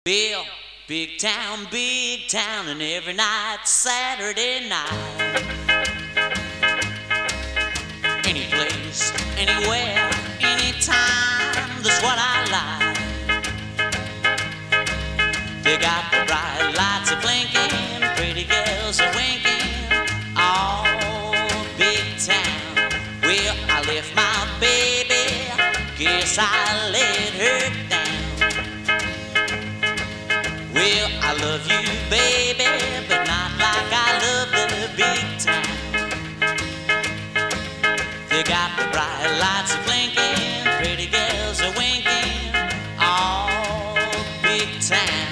Bill, big town, and every night, Saturday night. Any place, anywhere, anytime, that's what I like. They got the bright lights a blinking, pretty girls a winking, all big town. Well, I left my baby, guess I let her down. Well, I love you, baby, but not like I love the big town. They got the bright lights a blinking, pretty girls a winking, all big town.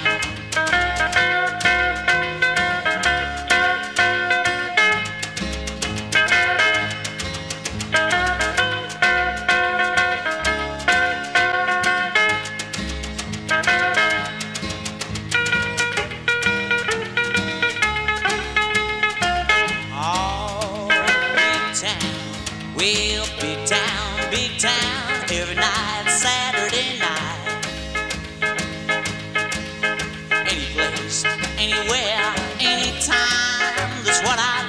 Well, big town, every night, Saturday night. Any place, anywhere, anytime, that's what I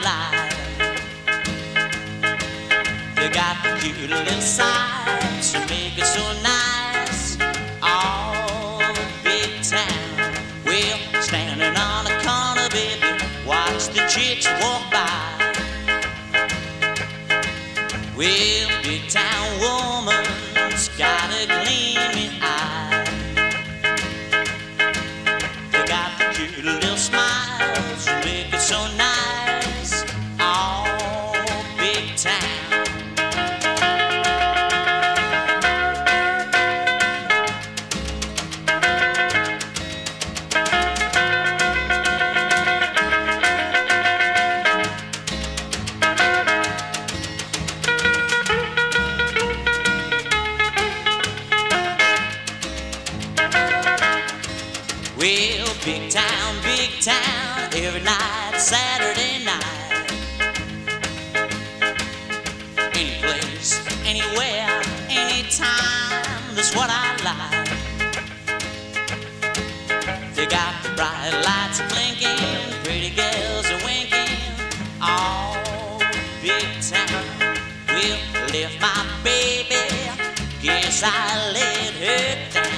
like. They got the cute little sights to make it so nice, all big town. Well, standing on the corner, baby, watch the chicks walk by. Well, big town woman's got a gleaming eye. They got the cute little smiles that make it so nice, all big town. Well, big town, every night, Saturday night. Any place, anywhere, anytime, that's what I like. They got the bright lights blinking, pretty girls are winking, all big town. Well, left my baby, guess I let her down.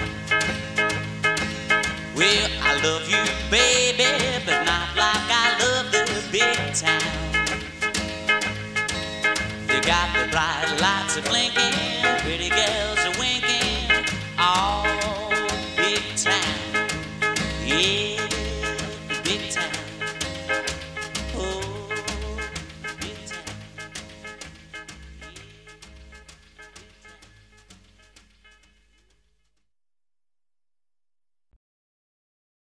Well, I love you, baby, but not like I love the big town. They got the bright lights a blinking,